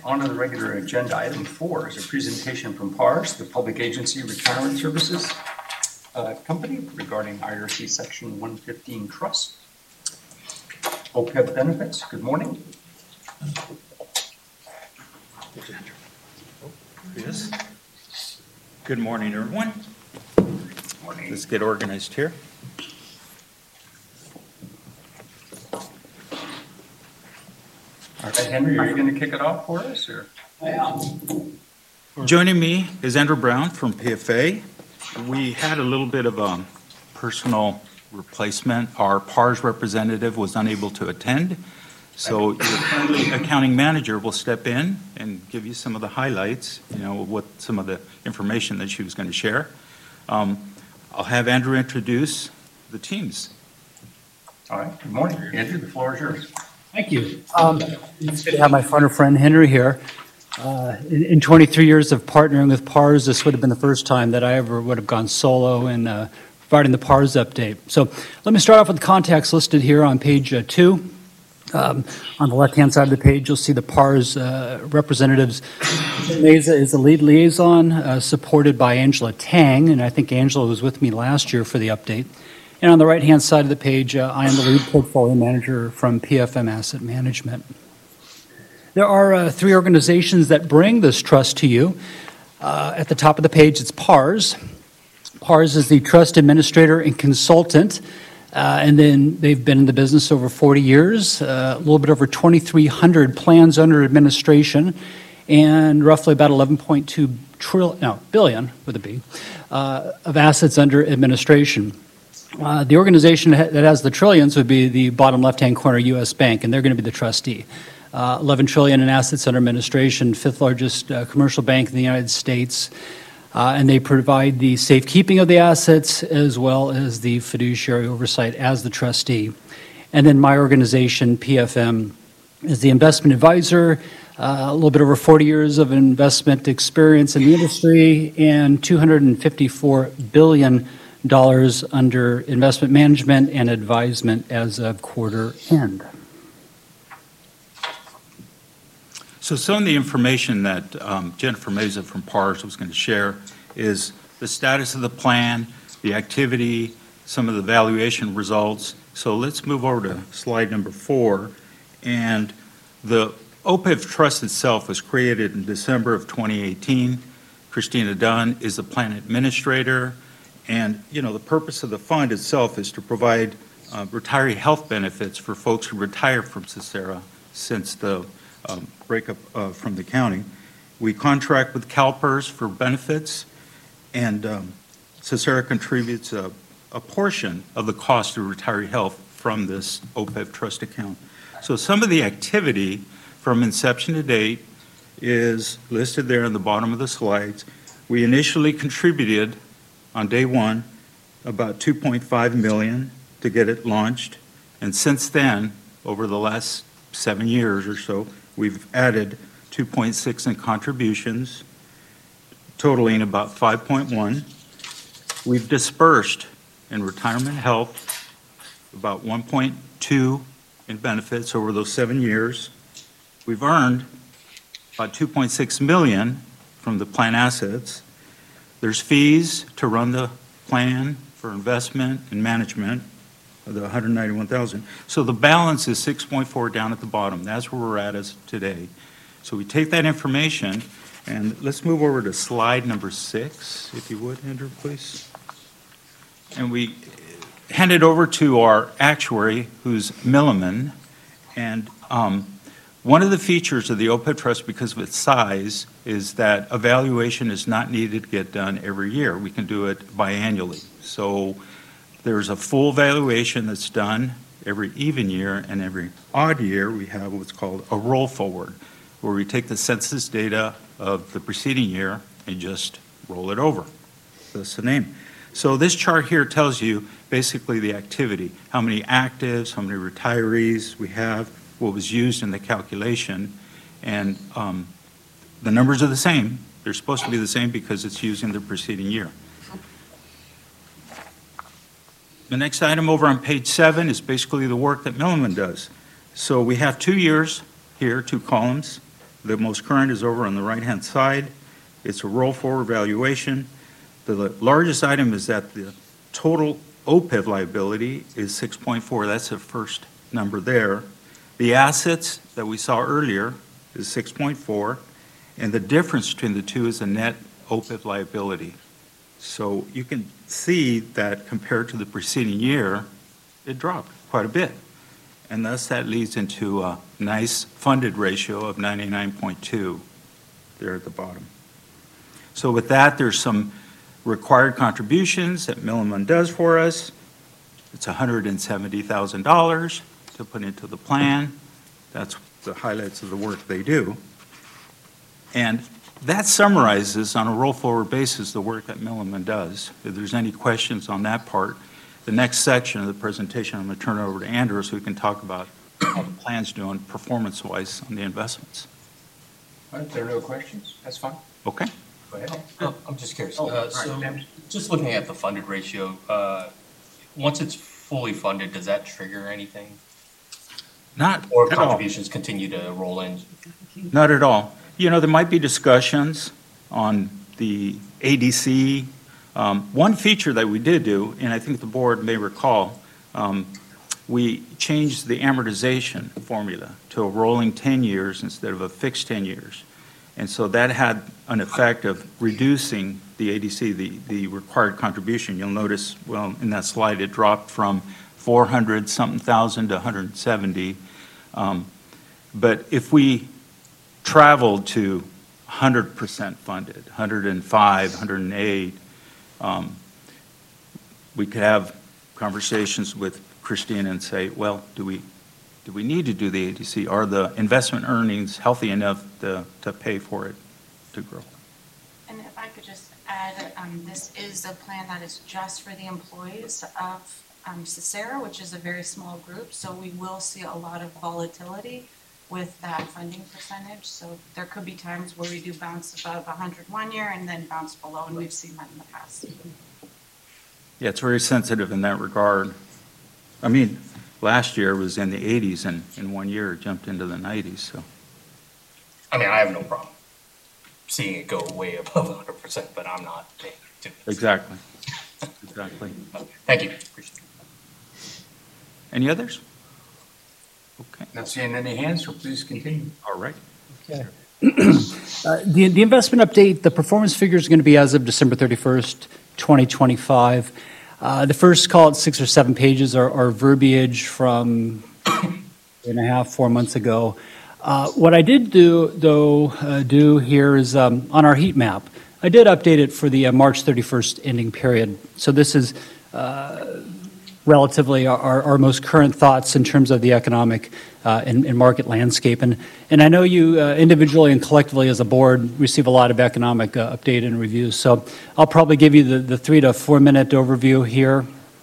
On to the regular agenda. Item 4 is a presentation from PARS, the Public Agency Retirement Services Company, regarding IRC Section 115 Trust. OPEB benefits. Good morning. Yes. Good morning, everyone. Good morning. Let's get organized here. All right, Henry, are you going to kick it off for us? Or? I am. Joining me is Andrew Brown from PFA. We had a little bit of a personal replacement. Our PARS representative was unable to attend, so your friendly accounting manager will step in and give you some of the highlights, what some of the information that she was going to share. I'll have Andrew introduce the teams. All right, good morning. Andrew, the floor is yours. Thank you. It's good to have my friend Henry here. In 23 years of partnering with PARS, this would have been the first time that I ever would have gone solo in providing the PARS update. So let me start off with the context listed here on page 2. On the left-hand side of the page, you'll see the PARS representatives. Mesa is the lead liaison, supported by Angela Tang, and I think Angela was with me last year for the update. And on the right-hand side of the page, I am the lead portfolio manager from PFM Asset Management. There are 3 organizations that bring this trust to you. At the top of the page, it's PARS. PARS is the trust administrator and consultant, and then they've been in the business over 40 years, a little bit over 2,300 plans under administration, and roughly about 11.2 billion, with a B, of assets under administration. The organization that has the trillions would be the bottom left-hand corner U.S. Bank, and they're going to be the trustee. 11 trillion in assets under administration, 5th largest commercial bank in the United States, and they provide the safekeeping of the assets as well as the fiduciary oversight as the trustee. And then my organization, PFM, is the investment advisor, a little bit over 40 years of investment experience in the industry, and $254 billion under investment management and advisement as of quarter end. So some of the information that Jennifer Meza from PARS was going to share is the status of the plan, the activity, some of the valuation results. So let's move over to slide number 4. And the OPEB trust itself was created in December of 2018. Christina Dunn is the plan administrator. And, the purpose of the fund itself is to provide retiree health benefits for folks who retire from Cesera since the breakup from the county. We contract with CalPERS for benefits, and Cesera contributes a portion of the cost of retiree health from this OPEB trust account. So some of the activity from inception to date is listed there in the bottom of the slides. We initially contributed on day 1 about $2.5 million to get it launched, and since then, over the last 7 years or so, we've added 2.6 in contributions, totaling about 5.1. We've dispersed in retirement health about 1.2 in benefits over those 7 years. We've earned about 2.6 million from the plan assets. There's fees to run the plan for investment and management of the 191,000. So the balance is 6.4 down at the bottom. That's where we're at as of today. So we take that information, and let's move over to slide number 6, if you would, Andrew, please. And we hand it over to our actuary, who's Milliman. And one of the features of the OPEB trust, because of its size, is that evaluation is not needed to get done every year. We can do it biannually. So there's a full valuation that's done every even year, and every odd year we have what's called a roll forward, where we take the census data of the preceding year and just roll it over. That's the name. So this chart here tells you basically the activity, how many actives, how many retirees we have, what was used in the calculation, and the numbers are the same. They're supposed to be the same because it's used in the preceding year. The next item over on page 7 is basically the work that Milliman does. So we have 2 years here, 2 columns. The most current is over on the right-hand side. It's a roll-forward valuation. The largest item is that the total OPEB liability is 6.4. That's the first number there. The assets that we saw earlier is 6.4, and the difference between the two is a net OPEB liability. So you can see that compared to the preceding year, it dropped quite a bit. And thus that leads into a nice funded ratio of 99.2 there at the bottom. So with that, there's some required contributions that Milliman does for us. It's $170,000 to put into the plan. That's the highlights of the work they do. And that summarizes on a roll-forward basis the work that Milliman does. If there's any questions on that part, the next section of the presentation, I'm going to turn it over to Andrew so we can talk about how the plan's doing performance-wise on the investments. All right, if there are no questions, that's fine. Okay? Go ahead. I'm just curious. Oh, all right, So Tim. just looking at the funded ratio, once it's fully funded, does that trigger anything? Not Or at all. contributions continue to roll in? Not at all. You know, there might be discussions on the ADC. One feature that we did do, and I think the board may recall, we changed the amortization formula to a rolling 10 years instead of a fixed 10 years. And so that had an effect of reducing the ADC, the required contribution. You'll notice, well, in that slide, it dropped from 400-something thousand to 170. But if we traveled to 100% funded, 105, 108, we could have conversations with Christine and say, well, do we need to do the ADC? Are the investment earnings healthy enough to pay for it to grow? And if I could just add, this is a plan that is just for the employees of Cicero, which is a very small group, so we will see a lot of volatility with that funding percentage. So there could be times where we do bounce above 100 one year and then bounce below, and we've seen that in the past. Yeah, it's very sensitive in that regard. I mean, last year was in the 80s, and in 1 year it jumped into the 90s, so. I mean, I have no problem seeing it go way above 100%, but I'm not paying to it. Exactly. Exactly. Okay, thank you. Appreciate it. Any others? Okay, Not seeing any hands, so please continue. all right. Okay. The investment update, the performance figure is going to be as of December 31st, 2025. The first, call it 6 or 7 pages, are verbiage from 3.5, 4 months ago. What I did do here is on our heat map, I did update it for the March 31st ending period. So this is relatively our most current thoughts in terms of the economic and market landscape. And I know you individually and collectively as a board receive a lot of economic update and reviews. So I'll probably give you the 3 to 4 minute overview here.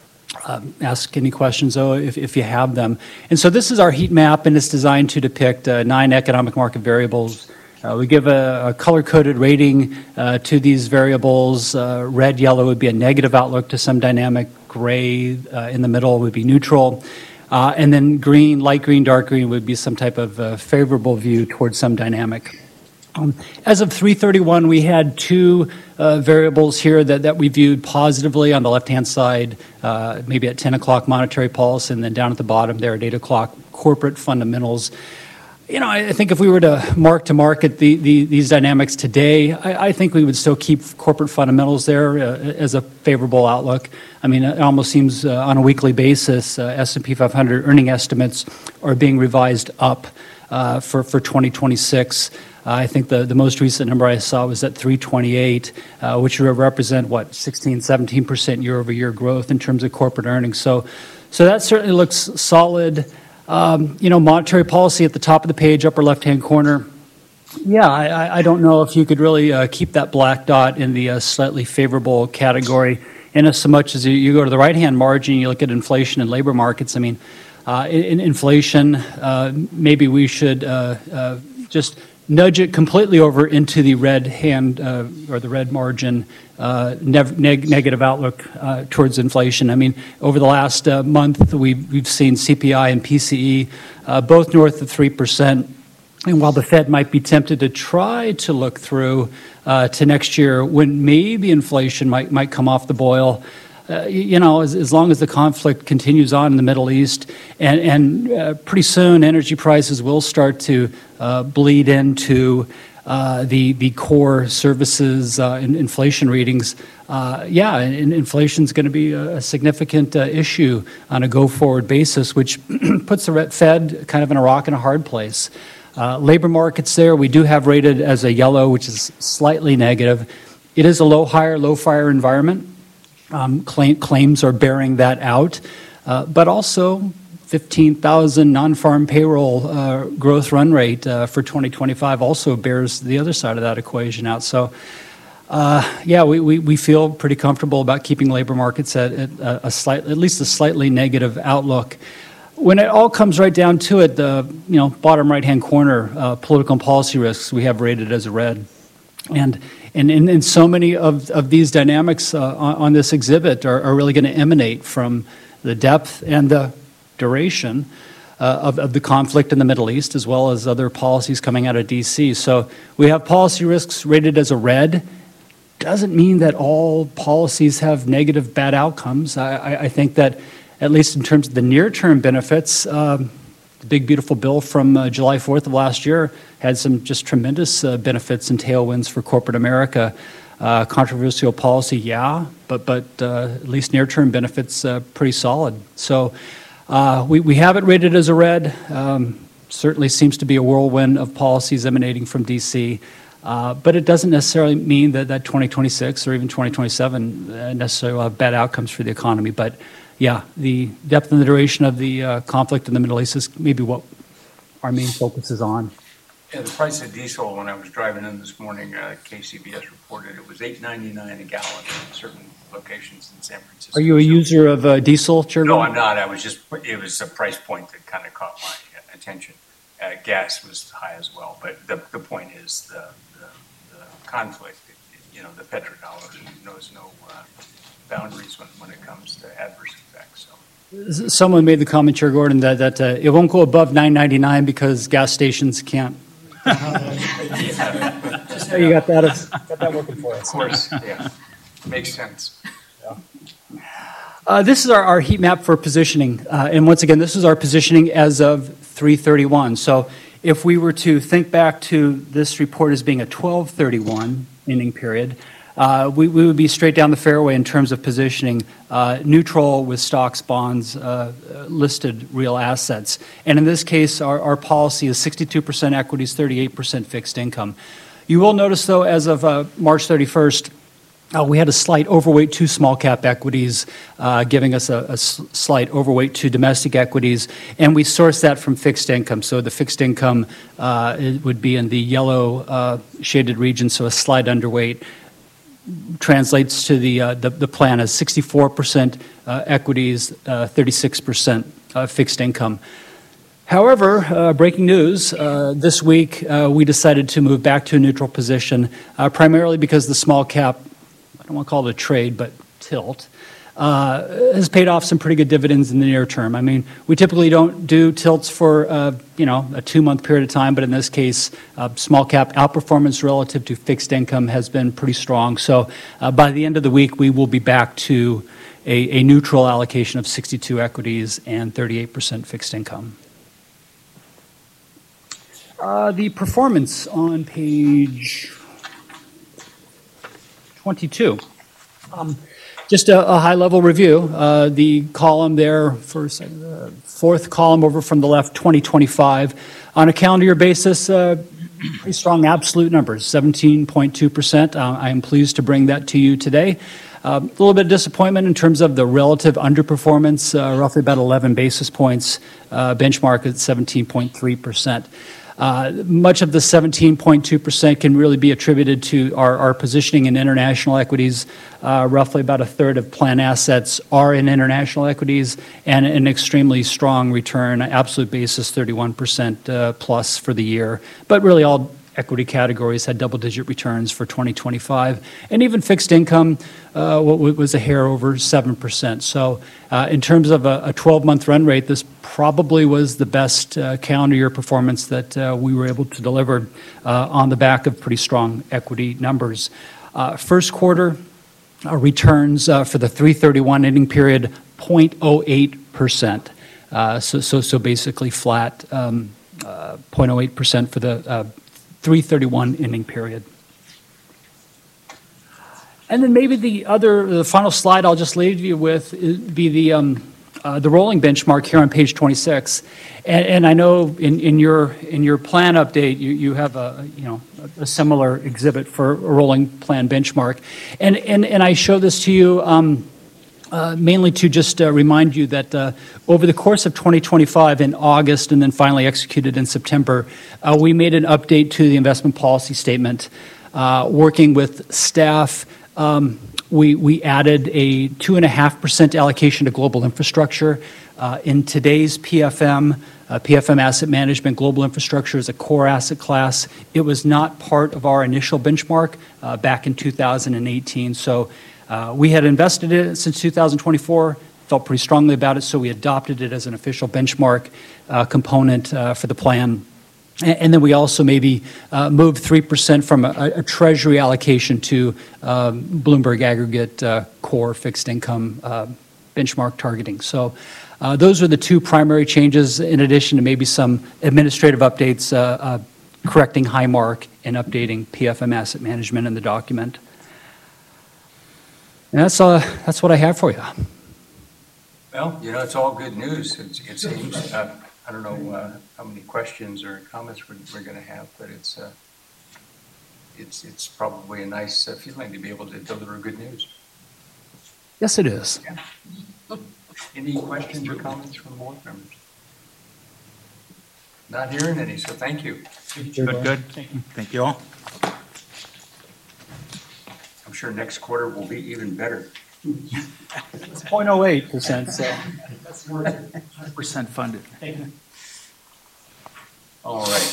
Ask any questions, though, if you have them. And so this is our heat map, and it's designed to depict 9 economic market variables. We give a color-coded rating to these variables. Red, yellow would be a negative outlook to some dynamic. Gray in the middle would be neutral. And then green, light green, dark green would be some type of favorable view towards some dynamic. As of 3/31, we had 2 variables here that we viewed positively on the left-hand side, maybe at 10 o'clock monetary pulse, and then down at the bottom there at 8 o'clock corporate fundamentals. You know, I think if we were to market these dynamics today, I think we would still keep corporate fundamentals there as a favorable outlook. I mean, it almost seems on a weekly basis, S&P 500 earning estimates are being revised up for 2026. I think the most recent number I saw was at 328, which would represent, 16-17% year-over-year growth in terms of corporate earnings. So that certainly looks solid. Monetary policy at the top of the page, upper left-hand corner. Yeah, I don't know if you could really keep that black dot in the slightly favorable category. And as so much as you go to the right-hand margin, you look at inflation and labor markets. I mean, in inflation, maybe we should just nudge it completely over into the red hand or the red margin negative outlook towards inflation. I mean, over the last month, we've seen CPI and PCE both north of 3%. And while the Fed might be tempted to try to look through to next year when maybe inflation might come off the boil, as long as the conflict continues on in the Middle East, and pretty soon energy prices will start to bleed into the core services inflation readings. Inflation is going to be a significant issue on a go-forward basis, which puts the Fed kind of in a rock and a hard place. Labor markets there, we do have rated as a yellow, which is slightly negative. It is a low hire, low fire environment. Claims are bearing that out, but also 15,000 non-farm payroll growth run rate for 2025 also bears the other side of that equation out. So, we feel pretty comfortable about keeping labor markets at least a slightly negative outlook. When it all comes right down to it, the bottom right-hand corner, political and policy risks, we have rated as a red. And so many of these dynamics on this exhibit are really going to emanate from the depth and the duration of the conflict in the Middle East, as well as other policies coming out of D.C. So we have policy risks rated as a red. Doesn't mean that all policies have negative, bad outcomes. I think that, at least in terms of the near-term benefits, the big, beautiful bill from July 4th of last year had some just tremendous benefits and tailwinds for corporate America. Controversial policy, but at least near-term benefits pretty solid. So we have it rated as a red. Certainly seems to be a whirlwind of policies emanating from D.C., but it doesn't necessarily mean that 2026 or even 2027 necessarily will have bad outcomes for the economy. But the depth and the duration of the conflict in the Middle East is maybe what our main focus is on. Yeah, the price of diesel, when I was driving in this morning, KCBS reported it was $8.99 a gallon in certain locations in San Francisco. Are you a user of diesel, Chairman? No, I'm not. It was a price point that kind of caught my attention. Gas was high as well, but the point is the conflict, the petrodollar knows no boundaries when it comes to adverse effects. So. Someone made the comment, Chair Gordon, that it won't go above $9.99 because gas stations can't. You got that working for us. Of course, yeah. Makes sense. This is our heat map for positioning. And once again, this is our positioning as of 3/31. So if we were to think back to this report as being a 12/31 ending period, we would be straight down the fairway in terms of positioning, neutral with stocks, bonds, listed real assets. And in this case, our policy is 62% equities, 38% fixed income. You will notice, though, as of March 31st, we had a slight overweight to small cap equities, giving us a slight overweight to domestic equities, and we source that from fixed income. So the fixed income it would be in the yellow shaded region, so a slight underweight. Translates to the plan as 64% equities, 36% fixed income. However, breaking news, this week we decided to move back to a neutral position, primarily because the small cap, I don't want to call it a trade, but tilt, has paid off some pretty good dividends in the near term. I mean, we typically don't do tilts for, a 2-month period of time, but in this case, small cap outperformance relative to fixed income has been pretty strong. So by the end of the week, we will be back to a neutral allocation of 62 equities and 38% fixed income. The performance on page 22. Just a high-level review. The column there, fourth column over from the left, 2025. On a calendar year basis, pretty strong absolute numbers, 17.2%. I am pleased to bring that to you today. A little bit of disappointment in terms of the relative underperformance, roughly about 11 basis points, benchmark at 17.3%. Much of the 17.2% can really be attributed to our positioning in international equities. Roughly about a third of plan assets are in international equities, and an extremely strong return, absolute basis 31% plus for the year. But really all equity categories had double-digit returns for 2025. And even fixed income was a hair over 7%. So in terms of a 12-month run rate, this probably was the best calendar year performance that we were able to deliver on the back of pretty strong equity numbers. First quarter returns for the 3/31 ending period, 0.08%. So basically flat, 0.08% for the 3/31 ending period. And then maybe the final slide I'll just leave you with be the rolling benchmark here on page 26. And I know in your plan update, you have a similar exhibit for a rolling plan benchmark. And I show this to you mainly to just remind you that over the course of 2025 in August and then finally executed in September, we made an update to the investment policy statement. Working with staff, we added a 2.5% allocation to global infrastructure. In today's PFM, PFM asset management, global infrastructure is a core asset class. It was not part of our initial benchmark back in 2018. So we had invested in it since 2024, felt pretty strongly about it, so we adopted it as an official benchmark component for the plan. And then we also maybe moved 3% from a treasury allocation to Bloomberg aggregate core fixed income benchmark targeting. So those are the two primary changes, in addition to maybe some administrative updates, correcting Highmark and updating PFM asset management in the document. And that's what I have for you. Well, it's all good news, it seems. I don't know how many questions or comments we're going to have, but it's probably a nice feeling to be able to deliver good news. Yes, it is. Yeah. Any questions or comments from board members? Not hearing any, so thank you. Good. Thank you all. I'm sure next quarter will be even better. It's 0.08%, so. That's 100% funded. All right.